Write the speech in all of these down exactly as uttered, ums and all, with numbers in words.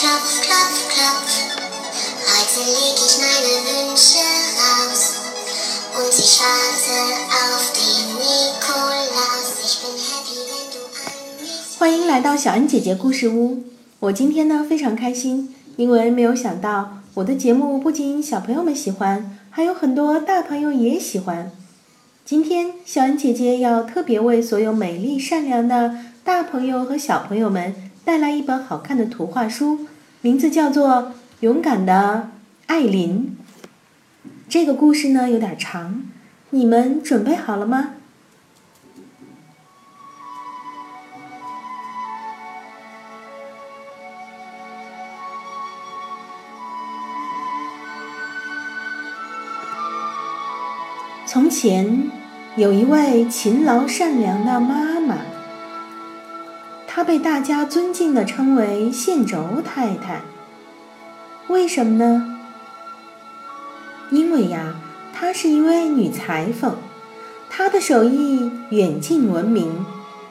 Klopf, klopf, klopf. Heute leg ich meine Wünsche raus und ich warte auf den Nikolaus. Ich bin happy, wenn du an mich... 欢迎来到小恩姐姐故事屋。我今天呢非常开心，因为没有想到我的节目不仅小朋友们喜欢，还有很多大朋友也喜欢。今天小恩姐姐要特别为所有美丽善良的大朋友和小朋友们带来一本好看的图画书，名字叫做《勇敢的艾琳》。这个故事呢有点长，你们准备好了吗？从前有一位勤劳善良的妈妈，她被大家尊敬地称为线轴太太。为什么呢？因为呀，她是一位女裁缝，她的手艺远近闻名。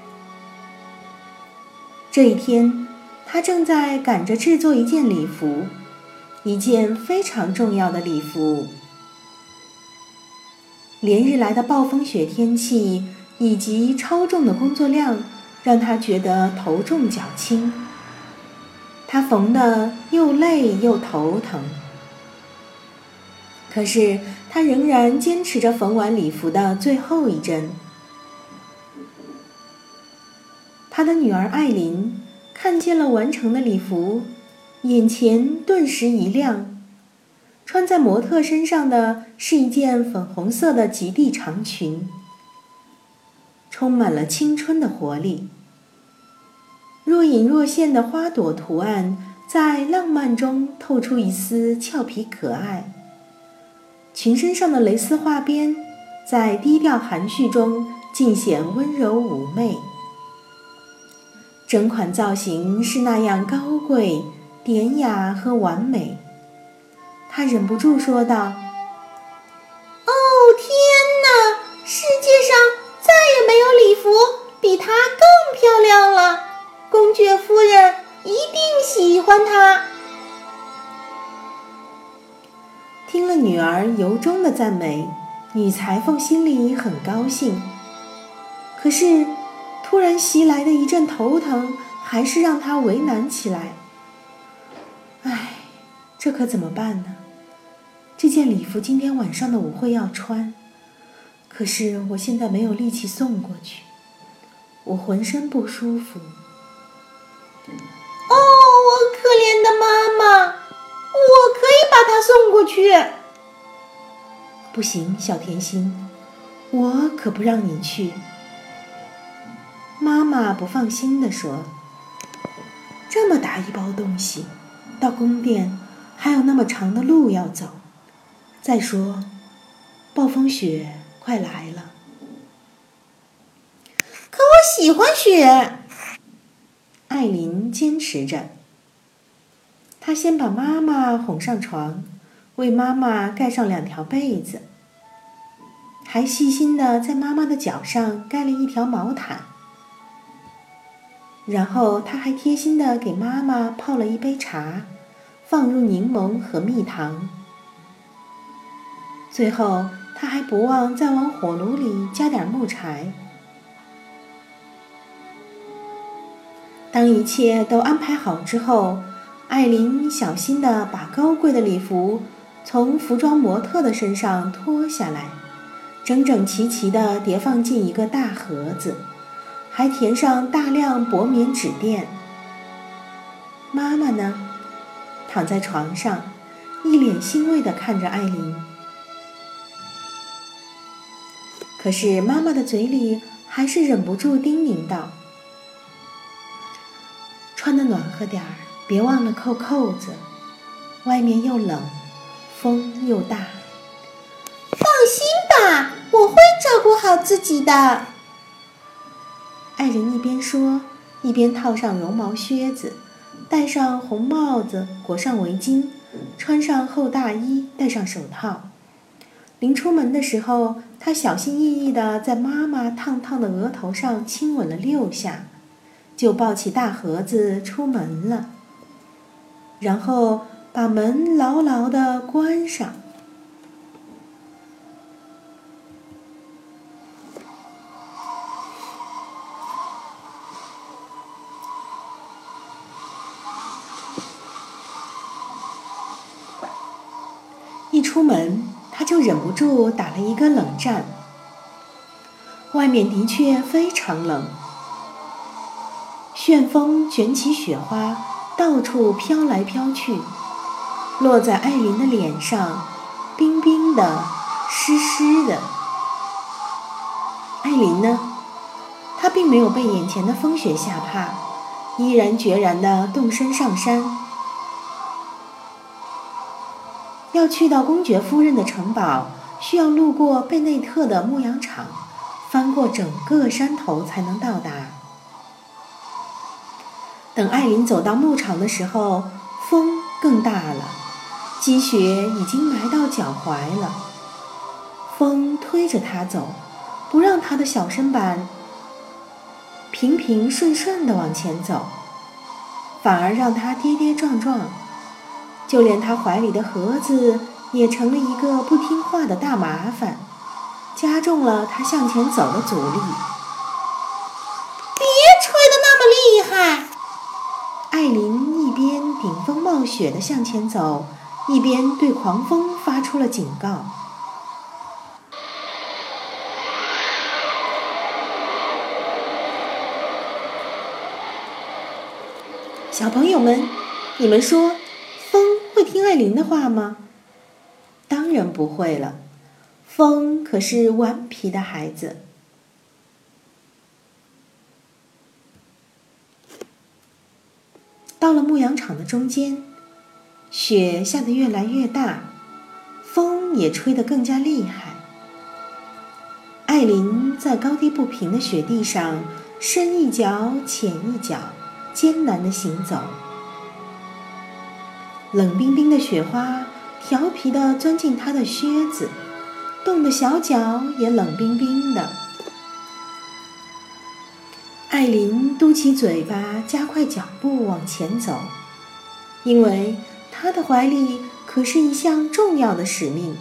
这一天，她正在赶着制作一件礼服，一件非常重要的礼服。连日来的暴风雪天气以及超重的工作量让她觉得头重脚轻，她缝得又累又头疼。可是她仍然坚持着缝完礼服的最后一针。她的女儿艾琳看见了完成的礼服，眼前顿时一亮。穿在模特身上的是一件粉红色的及地长裙，充满了青春的活力。若隐若现的花朵图案在浪漫中透出一丝俏皮可爱，裙身上的蕾丝花边在低调含蓄中尽显温柔妩媚。整款造型是那样高贵、典雅和完美。他忍不住说道：“ 哦，天哪！世界上再也没有礼服比它更漂亮了，公爵夫人一定喜欢它。” 听了女儿由衷的赞美，女裁缝心里很高兴。可是，突然袭来的一阵头疼，还是让她为难起来。唉，这可怎么办呢？这件礼服今天晚上的舞会要穿，可是我现在没有力气送过去，我浑身不舒服。 哦，我可怜的妈妈，我可以把它送过去。 不行，小甜心，我可不让你去。妈妈不放心地说，这么大一包东西，到宫殿还有那么长的路要走。再说，暴风雪快来了。 可我喜欢雪， 艾琳坚持着。她先把妈妈哄上床，为妈妈盖上两条被子，还细心地在妈妈的脚上盖了一条毛毯。然后她还贴心地给妈妈泡了一杯茶，放入柠檬和蜜糖。最后，他还不忘再往火炉里加点木柴。当一切都安排好之后，艾琳小心地把高贵的礼服从服装模特的身上脱下来，整整齐齐地叠放进一个大盒子，还填上大量薄棉纸垫。妈妈呢，躺在床上，一脸欣慰地看着艾琳。可是妈妈的嘴里还是忍不住叮咛道：“穿得暖和点儿，别忘了扣扣子，外面又冷，风又大。” 放心吧，我会照顾好自己的。 艾琳一边说，一边套上绒毛靴子，戴上红帽子，裹上围巾，穿上厚大衣，戴上手套。临出门的时候，她小心翼翼地在妈妈烫烫的额头上亲吻了六下，就抱起大盒子出门了。 然后把门牢牢地关上。一出门，他就忍不住打了一个冷战。外面的确非常冷，旋风卷起雪花，到处飘来飘去，落在艾琳的脸上，冰冰的，湿湿的。艾琳呢？她并没有被眼前的风雪吓怕，依然决然地动身上山。要去到公爵夫人的城堡，需要路过贝内特的牧羊场，翻过整个山头才能到达。等艾琳走到牧场的时候，风更大了，积雪已经埋到脚踝了。风推着她走，不让她的小身板平平顺顺地往前走，反而让她跌跌撞撞。就连他怀里的盒子也成了一个不听话的大麻烦，加重了他向前走的阻力。 别吹得那么厉害！ 艾琳一边顶风冒雪地向前走，一边对狂风发出了警告。小朋友们，你们说风会听艾琳的话吗？当然不会了，风可是顽皮的孩子。到了牧羊场的中间，雪下得越来越大，风也吹得更加厉害。艾琳在高低不平的雪地上深一脚浅一脚，艰难地行走。冷冰冰的雪花调皮地钻进她的靴子，冻得小脚也冷冰冰的。艾琳嘟起嘴巴，加快脚步往前走，因为她的怀里可是一项重要的使命。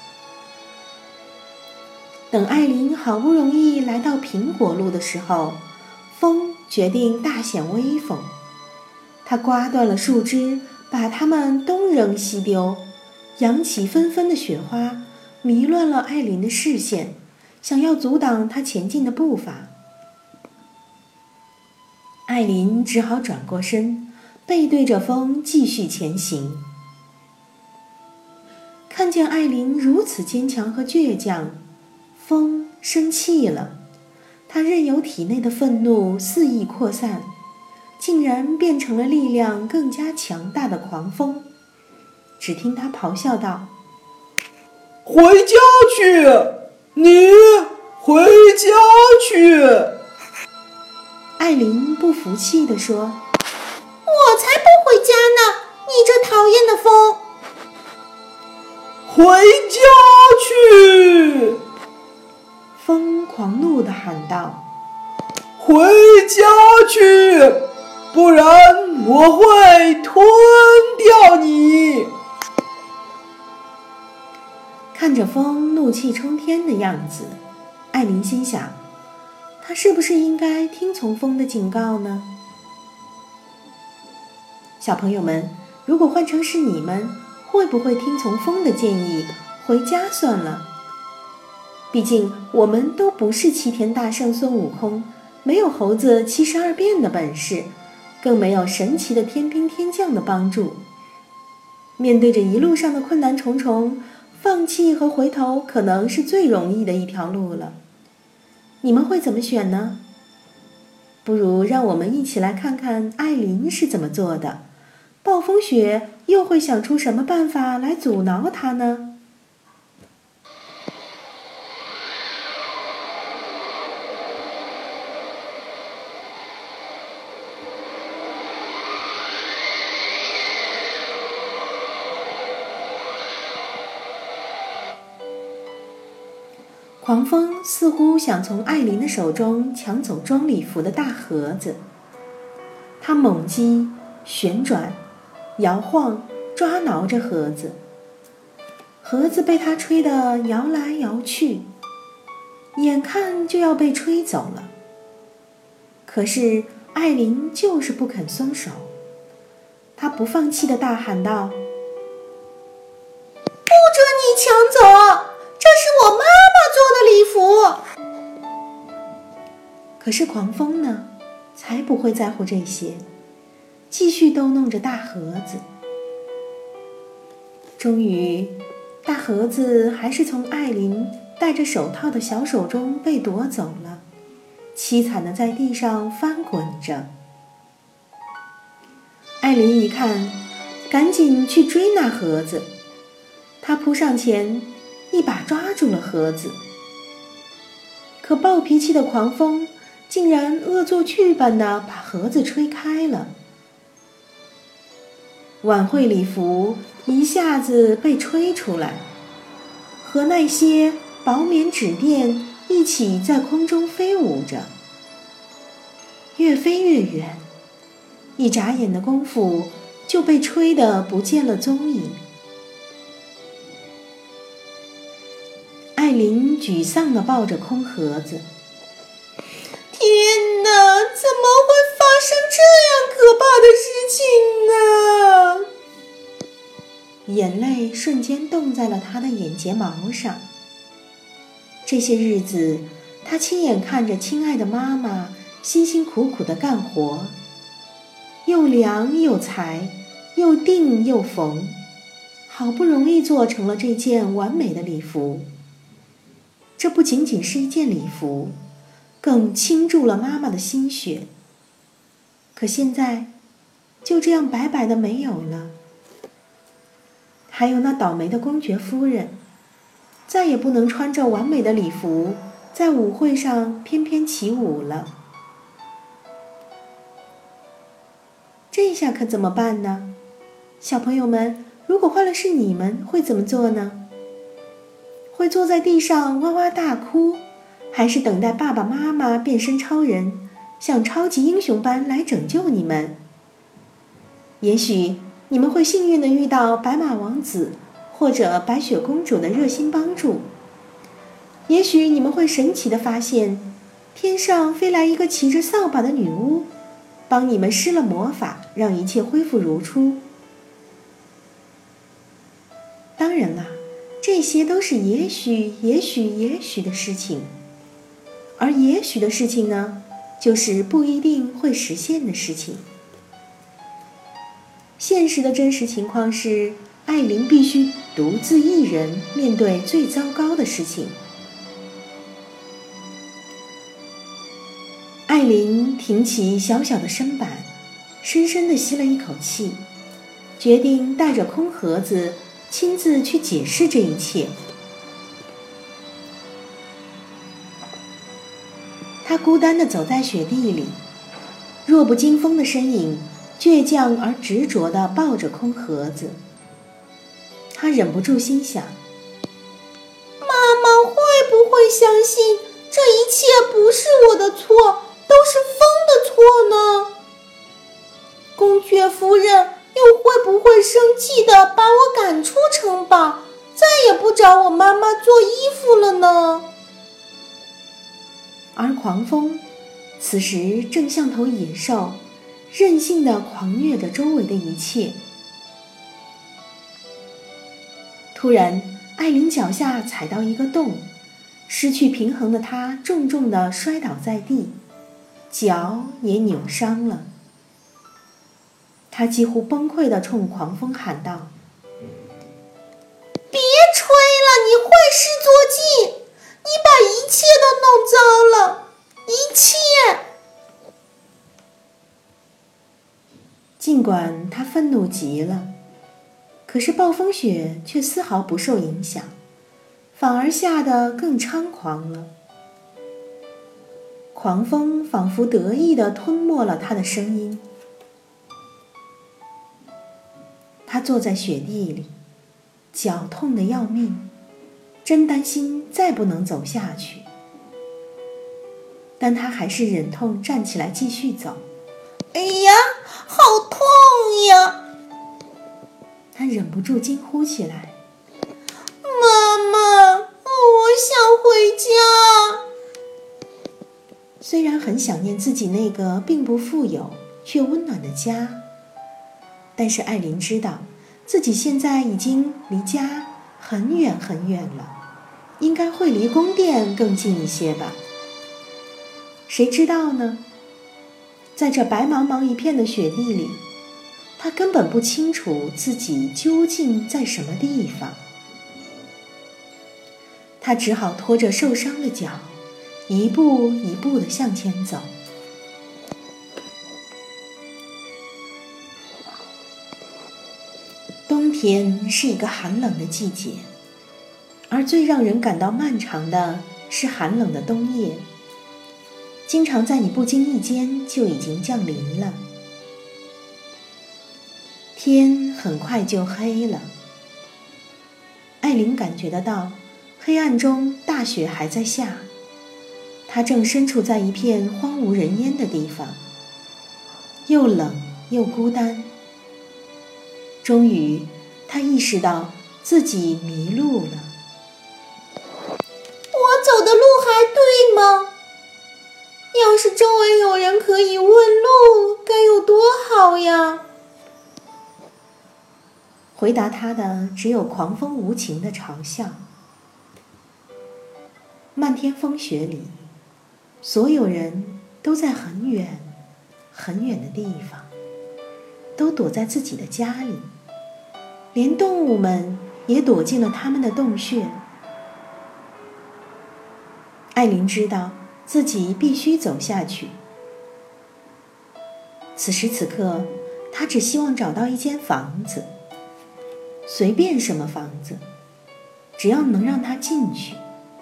等艾琳好不容易来到苹果路的时候，风决定大显威风，它刮断了树枝，把它们东扔西丢，扬起纷纷的雪花，迷乱了艾琳的视线，想要阻挡她前进的步伐。艾琳只好转过身，背对着风继续前行。看见艾琳如此坚强和倔强，风生气了，他任由体内的愤怒肆意扩散，竟然变成了力量更加强大的狂风。只听他咆哮道：“ 回家去！你回家去！” 艾琳不服气地说：“ 我才不回家呢！你这讨厌的风！” 回家去！ 风狂怒地喊道：“ 回家去，不然我会吞掉你！” 看着风怒气冲天的样子，艾琳心想，他是不是应该听从风的警告呢？小朋友们，如果换成是你们，会不会听从风的建议，回家算了？毕竟我们都不是齐天大圣孙悟空，没有猴子七十二变的本事，更没有神奇的天兵天将的帮助。面对着一路上的困难重重，放弃和回头可能是最容易的一条路了。你们会怎么选呢？不如让我们一起来看看艾琳是怎么做的，暴风雪又会想出什么办法来阻挠她呢？狂风似乎想从艾琳的手中抢走装礼服的大盒子，它猛击、旋转、 摇晃抓挠着盒子，盒子被他吹得摇来摇去，眼看就要被吹走了。可是艾琳就是不肯松手，她不放弃地大喊道： 不准你抢走，这是我妈妈做的礼服。 可是狂风呢，才不会在乎这些，继续逗弄着大盒子。终于，大盒子还是从艾琳戴着手套的小手中被夺走了，凄惨地在地上翻滚着。艾琳一看，赶紧去追那盒子，她扑上前，一把抓住了盒子。可暴脾气的狂风竟然恶作剧般地把盒子吹开了。晚会礼服一下子被吹出来，和那些薄棉纸垫一起在空中飞舞着，越飞越远，一眨眼的功夫就被吹得不见了踪影。艾琳沮丧地抱着空盒子， 天哪，怎么会发生这样可怕的事情呢？ 眼泪瞬间冻在了她的眼睫毛上。这些日子，她亲眼看着亲爱的妈妈辛辛苦苦地干活，又量又裁，又订又缝，好不容易做成了这件完美的礼服。这不仅仅是一件礼服，更倾注了妈妈的心血。可现在，就这样白白的没有了。还有那倒霉的公爵夫人，再也不能穿着完美的礼服在舞会上翩翩起舞了。这下可怎么办呢？小朋友们，如果换了是你们，会怎么做呢？会坐在地上哇哇大哭，还是等待爸爸妈妈变身超人，像超级英雄般来拯救你们？也许你们会幸运地遇到白马王子或者白雪公主的热心帮助，也许你们会神奇地发现，天上飞来一个骑着扫把的女巫，帮你们施了魔法，让一切恢复如初。当然啦，这些都是也许也许也许的事情，而也许的事情呢，就是不一定会实现的事情。现实的真实情况是，艾琳必须独自一人面对最糟糕的事情。艾琳挺起小小的身板，深深地吸了一口气，决定带着空盒子亲自去解释这一切。她孤单地走在雪地里，弱不禁风的身影倔强而执着地抱着空盒子。她忍不住心想， 妈妈会不会相信这一切不是我的错，都是风的错呢？公爵夫人又会不会生气地把我赶出城堡，再也不找我妈妈做衣服了呢？ 而狂风此时正像头野兽，任性地狂虐着周围的一切。突然，艾琳脚下踩到一个洞，失去平衡的她重重地摔倒在地，脚也扭伤了。她几乎崩溃地冲狂风喊道： 别吹了，你坏事做尽，你把一切都弄糟了，一切。 尽管他愤怒极了，可是暴风雪却丝毫不受影响，反而下得更猖狂了。狂风仿佛得意地吞没了他的声音。他坐在雪地里，脚痛得要命，真担心再不能走下去。但他还是忍痛站起来继续走。 哎呀，好痛呀！ 他忍不住惊呼起来：“ 妈妈，我想回家。” 虽然很想念自己那个并不富有却温暖的家，但是艾琳知道自己现在已经离家很远很远了，应该会离宫殿更近一些吧。谁知道呢？在这白茫茫一片的雪地里，他根本不清楚自己究竟在什么地方。他只好拖着受伤的脚，一步一步地向前走。冬天是一个寒冷的季节，而最让人感到漫长的是寒冷的冬夜，经常在你不经意间就已经降临了。天很快就黑了，艾琳感觉得到黑暗中大雪还在下，她正身处在一片荒无人烟的地方，又冷又孤单。终于她意识到自己迷路了。 我走的路还对吗？要是周围有人可以问路，该有多好呀！ 回答他的只有狂风无情的嘲笑。漫天风雪里，所有人都在很远很远的地方，都躲在自己的家里，连动物们也躲进了他们的洞穴。艾琳知道自己必须走下去。此时此刻，她只希望找到一间房子，随便什么房子，只要能让她进去。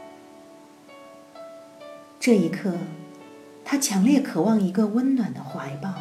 这一刻，她强烈渴望一个温暖的怀抱。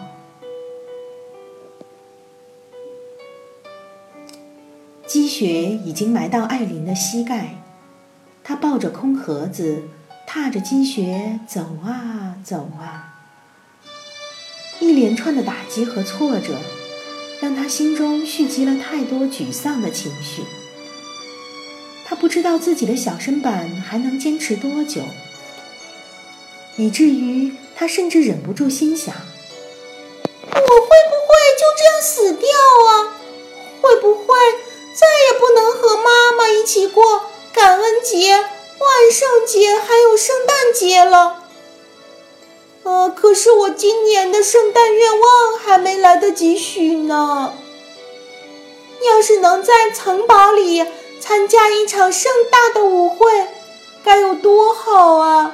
积雪已经埋到艾琳的膝盖，她抱着空盒子，踏着积雪走啊走啊。一连串的打击和挫折让他心中蓄积了太多沮丧的情绪。他不知道自己的小身板还能坚持多久，以至于他甚至忍不住心想： 我会不会就这样死掉啊？会不会再也不能和妈妈一起过感恩节、万圣节还有圣诞节了？呃，可是我今年的圣诞愿望还没来得及许呢。要是能在城堡里参加一场盛大的舞会，该有多好啊！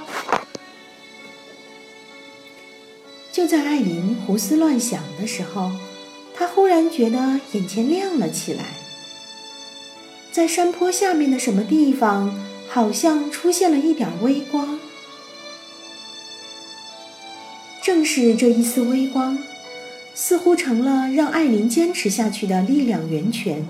就在艾琳胡思乱想的时候，她忽然觉得眼前亮了起来。在山坡下面的什么地方，好像出现了一点微光。正是这一丝微光，似乎成了让艾琳坚持下去的力量源泉。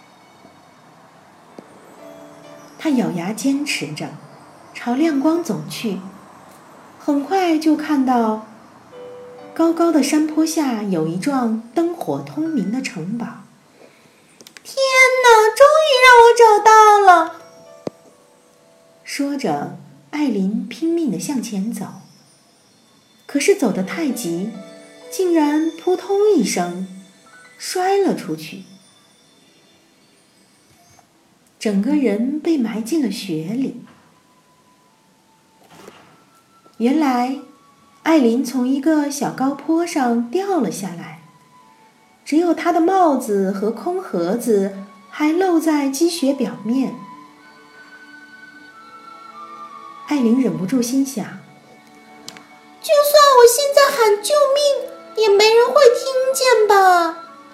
她咬牙坚持着，朝亮光走去，很快就看到高高的山坡下有一幢灯火通明的城堡。 天哪，终于让我找到了！ 说着，艾琳拼命地向前走，可是走得太急，竟然扑通一声摔了出去，整个人被埋进了雪里。原来艾琳从一个小高坡上掉了下来，只有她的帽子和空盒子还露在积雪表面。艾琳忍不住心想， 就算我现在喊救命，也没人会听见吧。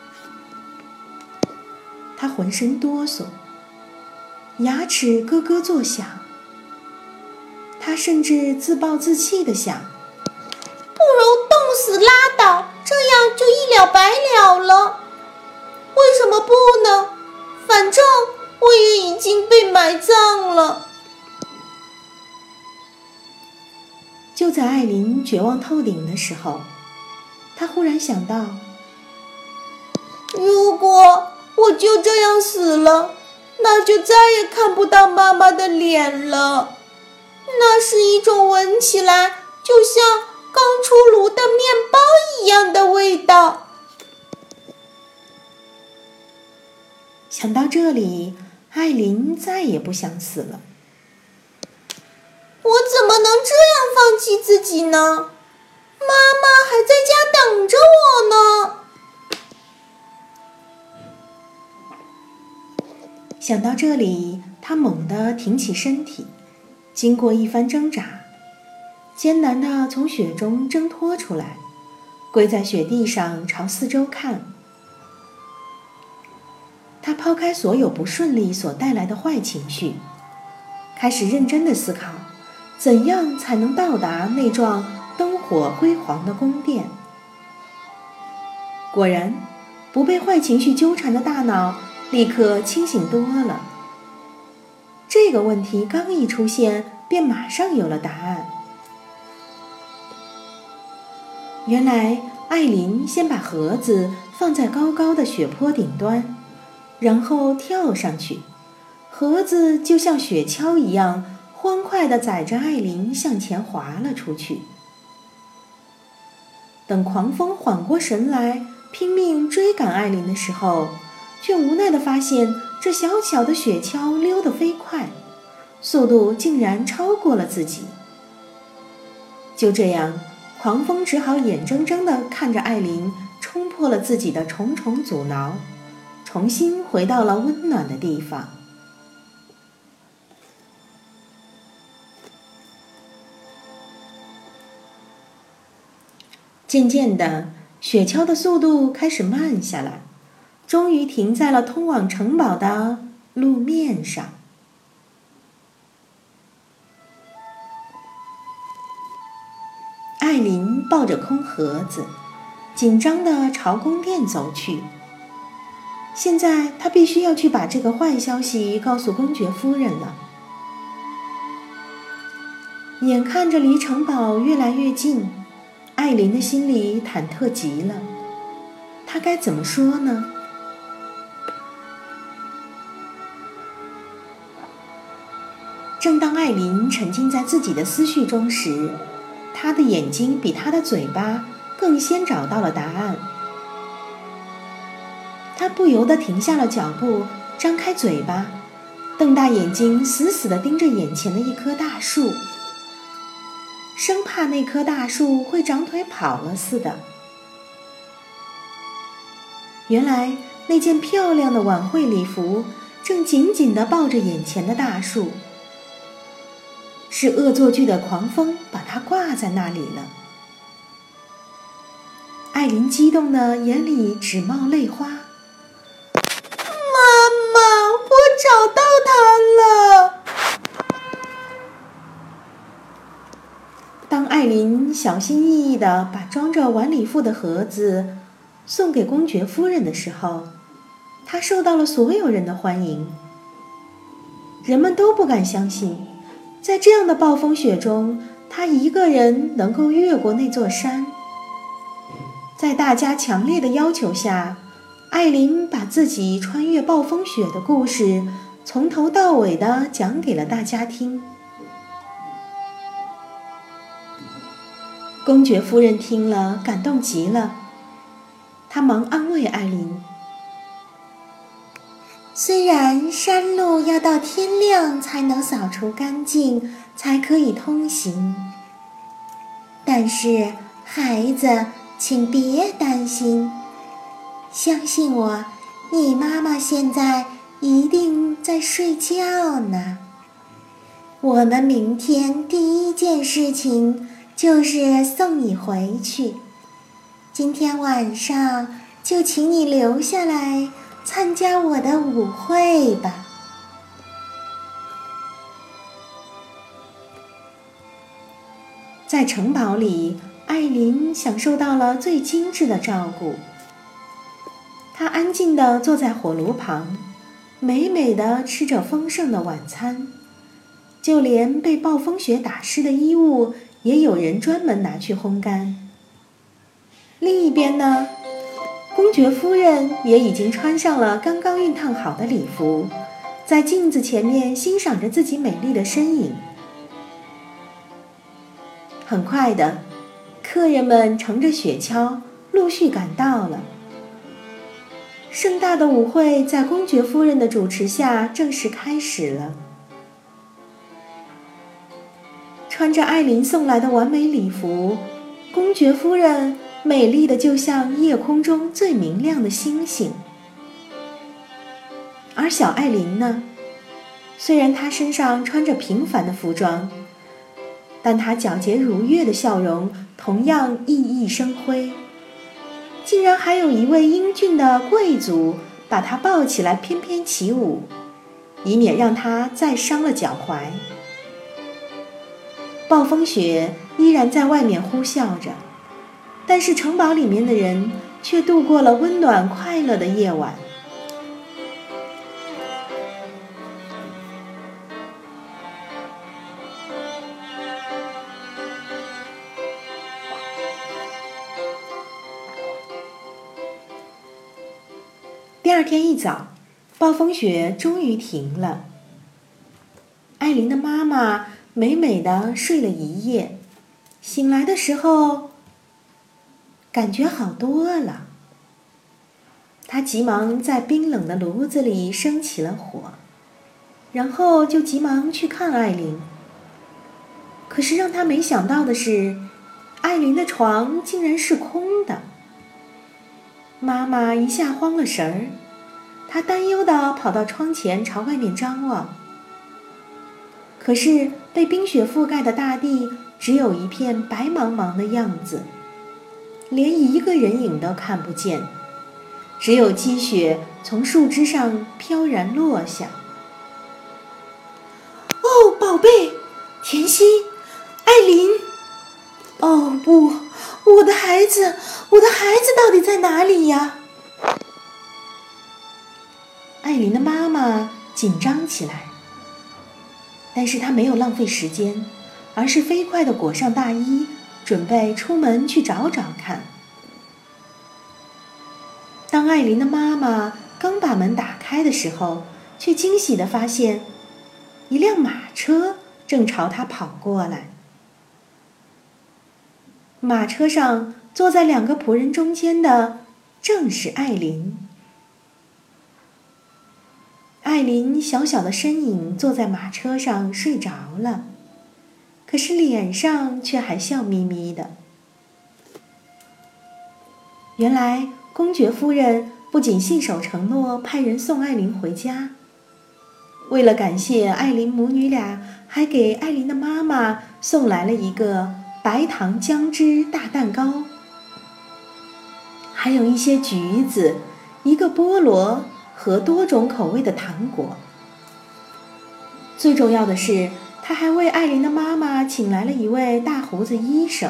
她浑身哆嗦，牙齿咯咯作响。她甚至自暴自弃地想， 不如冻死拉倒，这样就一了百了了。为什么不呢？反正我也已经被埋葬了。 就在艾琳绝望透顶的时候，她忽然想到， 如果我就这样死了，那就再也看不到妈妈的脸了。那是一种闻起来就像刚出炉的面包一样的味道。 想到这里，艾琳再也不想死了。 我怎么能这样放弃自己呢？妈妈还在家等着我呢。 想到这里，她猛地挺起身体，经过一番挣扎，艰难地从雪中挣脱出来，跪在雪地上朝四周看。她抛开所有不顺利所带来的坏情绪，开始认真地思考，怎样才能到达那幢灯火辉煌的宫殿。果然，不被坏情绪纠缠的大脑立刻清醒多了。这个问题刚一出现，便马上有了答案。原来，艾琳先把盒子放在高高的雪坡顶端，然后跳上去，盒子就像雪橇一样欢快地载着艾琳向前滑了出去。等狂风缓过神来，拼命追赶艾琳的时候，却无奈地发现这小小的雪橇溜得飞快，速度竟然超过了自己。就这样，狂风只好眼睁睁地看着艾琳冲破了自己的重重阻挠，重新回到了温暖的地方。渐渐的，雪橇的速度开始慢下来，终于停在了通往城堡的路面上。艾琳抱着空盒子，紧张地朝宫殿走去。现在她必须要去把这个坏消息告诉公爵夫人了。眼看着离城堡越来越近，艾琳的心里忐忑极了。她该怎么说呢？正当艾琳沉浸在自己的思绪中时，她的眼睛比她的嘴巴更先找到了答案。她不由得停下了脚步，张开嘴巴，瞪大眼睛，死死地盯着眼前的一棵大树，生怕那棵大树会长腿跑了似的。原来那件漂亮的晚会礼服正紧紧地抱着眼前的大树，是恶作剧的狂风把它挂在那里了。艾琳激动的眼里直冒泪花。 妈妈，我找到它了！ 当艾琳小心翼翼地把装着晚礼服的盒子送给公爵夫人的时候，她受到了所有人的欢迎。人们都不敢相信，在这样的暴风雪中，她一个人能够越过那座山。在大家强烈的要求下，艾琳把自己穿越暴风雪的故事从头到尾地讲给了大家听。公爵夫人听了，感动极了，她忙安慰艾琳： 虽然山路要到天亮才能扫除干净，才可以通行，但是孩子，请别担心，相信我，你妈妈现在一定在睡觉呢。我们明天第一件事情就是送你回去，今天晚上就请你留下来参加我的舞会吧。 在城堡里，艾琳享受到了最精致的照顾。她安静地坐在火炉旁，美美地吃着丰盛的晚餐，就连被暴风雪打湿的衣物也有人专门拿去烘干。另一边呢， 公爵夫人也已经穿上了刚刚熨烫好的礼服，在镜子前面欣赏着自己美丽的身影。很快的，客人们乘着雪橇陆续赶到了。盛大的舞会在公爵夫人的主持下正式开始了。穿着艾琳送来的完美礼服，公爵夫人美丽的就像夜空中最明亮的星星。而小艾琳呢，虽然她身上穿着平凡的服装，但她皎洁如月的笑容同样熠熠生辉，竟然还有一位英俊的贵族把她抱起来翩翩起舞，以免让她再伤了脚踝。暴风雪依然在外面呼啸着，但是城堡里面的人却度过了温暖快乐的夜晚。第二天一早，暴风雪终于停了。艾琳的妈妈美美地睡了一夜，醒来的时候感觉好多了。她急忙在冰冷的炉子里生起了火，然后就急忙去看艾琳。可是让她没想到的是，艾琳的床竟然是空的。妈妈一下慌了神儿，她担忧地跑到窗前朝外面张望。可是被冰雪覆盖的大地只有一片白茫茫的样子，连一个人影都看不见，只有积雪从树枝上飘然落下。 哦，宝贝，甜心，艾琳！哦不，我的孩子，我的孩子到底在哪里呀？ 艾琳的妈妈紧张起来，但是她没有浪费时间，而是飞快地裹上大衣，准备出门去找找看。当艾琳的妈妈刚把门打开的时候，却惊喜地发现一辆马车正朝她跑过来。马车上坐在两个仆人中间的正是艾琳。艾琳小小的身影坐在马车上睡着了，可是脸上却还笑眯眯的。原来公爵夫人不仅信守承诺派人送艾琳回家，为了感谢艾琳母女俩，还给艾琳的妈妈送来了一个白糖姜汁大蛋糕，还有一些橘子，一个菠萝和多种口味的糖果。最重要的是，他还为艾琳的妈妈请来了一位大胡子医生。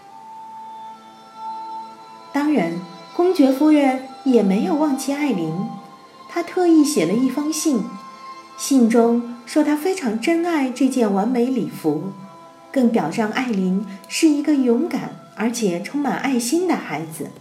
当然，公爵夫人也没有忘记艾琳，她特意写了一封信，信中说她非常珍爱这件完美礼服，更表彰艾琳是一个勇敢而且充满爱心的孩子。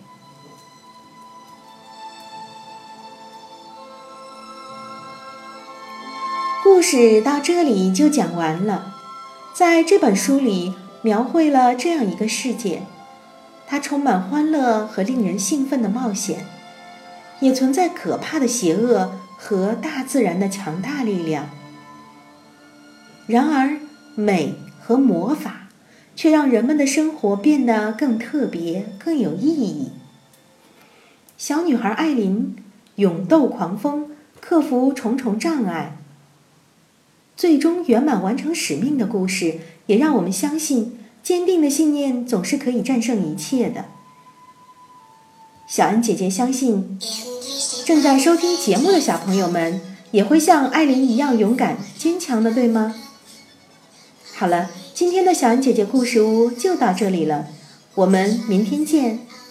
故事到这里就讲完了。在这本书里描绘了这样一个世界，它充满欢乐和令人兴奋的冒险，也存在可怕的邪恶和大自然的强大力量。然而，美和魔法却让人们的生活变得更特别、更有意义。小女孩艾琳勇斗狂风，克服重重障碍，最终圆满完成使命的故事，也让我们相信，坚定的信念总是可以战胜一切的。小恩姐姐相信，正在收听节目的小朋友们也会像艾琳一样勇敢、坚强的，对吗？好了，今天的小恩姐姐故事屋就到这里了，我们明天见。